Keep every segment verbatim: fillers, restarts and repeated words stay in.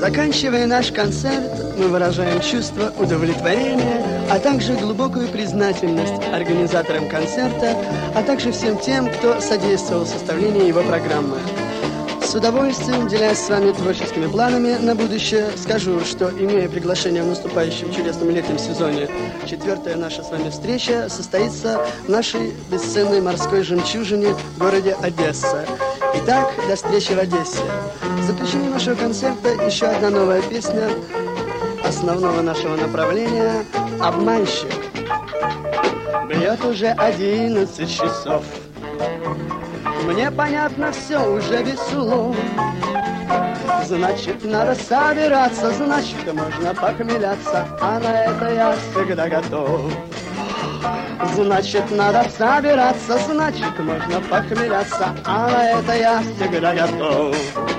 Заканчивая наш концерт, мы выражаем чувство удовлетворения, а также глубокую признательность организаторам концерта, а также всем тем, кто содействовал составлению его программы. С удовольствием, делясь с вами творческими планами на будущее, скажу, что, имея приглашение в наступающем чудесном летнем сезоне, четвертая наша с вами встреча состоится в нашей бесценной морской жемчужине в городе Одесса. Итак, до встречи в Одессе. В заключение нашего концерта еще одна новая песня основного нашего направления «Обманщик». Бьет уже одиннадцать часов. Мне понятно все, уже весело. Значит, надо собираться, значит, можно похмеляться, а на это я всегда готов. Значит, надо собираться, значит, можно похмеляться, а на это я всегда готов.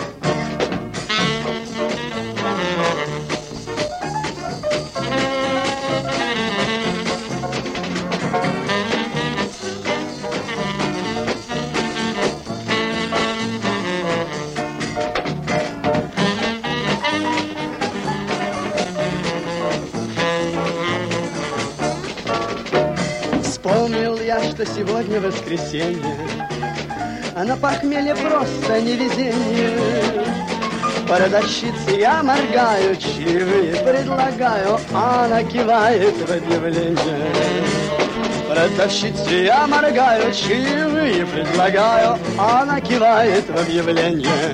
Вспомнил я, что сегодня воскресенье, а на похмелье просто невезение. Продавщице я моргаю, чаевые предлагаю, а она кивает в объявление. Продавщице я моргаю, чаевые предлагаю, а она кивает в объявление.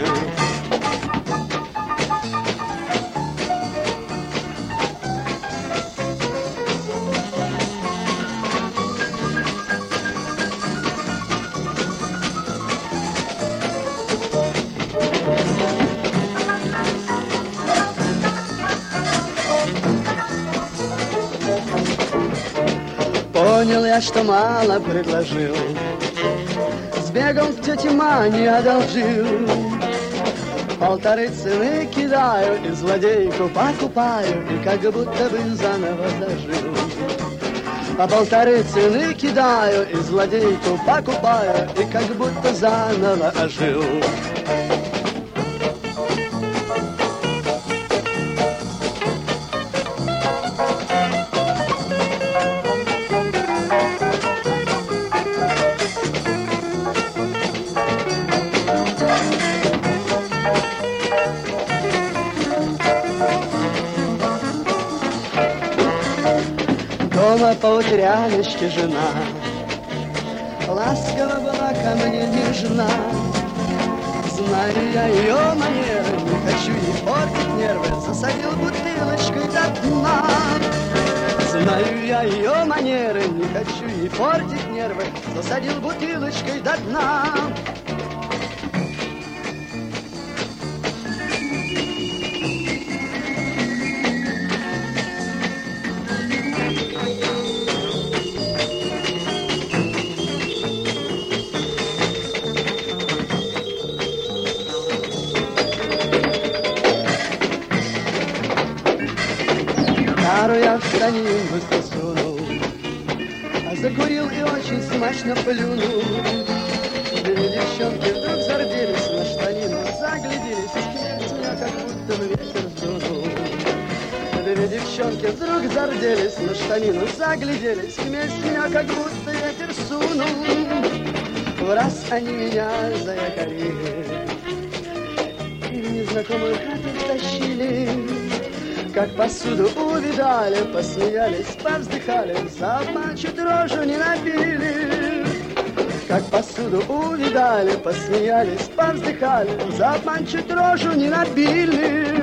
Понял я, что мало предложил, сбегал к тете Мане, одолжил. Полторы цены кидаю и злодейку покупаю, и как будто бы заново зажил. По полторы цены кидаю и злодейку покупаю, и как будто заново ожил. Дома по утряночке жена ласково была ко мне нежна. Знаю я ее манеры, не хочу ей портить нервы, засадил бутылочкой до дна. Знаю я ее манеры, не хочу ей портить нервы, засадил бутылочкой до дна. Тару я в штанину быстро сунул, а закурил и очень смачно плюнул. Две девчонки вдруг зарделись на штанину, загляделись, с меня как будто в ветер сдунул. Две девчонки вдруг зарделись на штанину, загляделись, вместе меня как будто ветер сунул. В раз они меня заякорили и в незнакомую хату втащили. Как посуду увидали, посмеялись, повздыхали, за обманчуть рожу не набили. Как посуду увидали, посмеялись, повздыхали, за обманчуть рожу не набили.